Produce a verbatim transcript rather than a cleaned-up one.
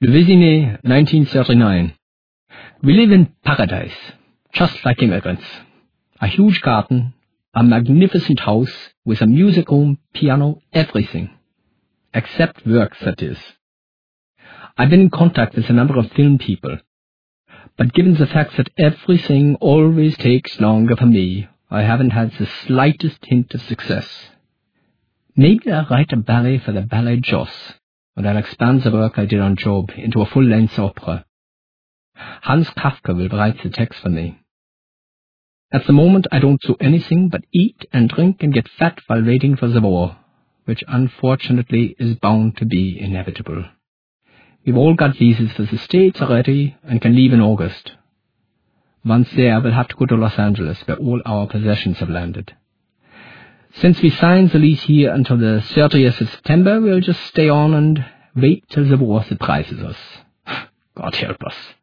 Le Vésinet, nineteen thirty-nine. We live in paradise, just like immigrants. A huge garden, a magnificent house with a music room, piano, everything. Except work, that is. I've been in contact with a number of film people, but given the fact that everything always takes longer for me, I haven't had the slightest hint of success. Maybe I'll write a ballet for the Ballet Joss, and I'll expand the work I did on Job into a full-length opera. Hans Kafka will write the text for me. At the moment, I don't do anything but eat and drink and get fat while waiting for the war, which unfortunately is bound to be inevitable. We've all got visas for the States already and can leave in August. Once there, we'll have to go to Los Angeles, where all our possessions have landed. Since we signed the lease here until the thirtieth of September, we'll just stay on and wait till the war surprises us. God help us.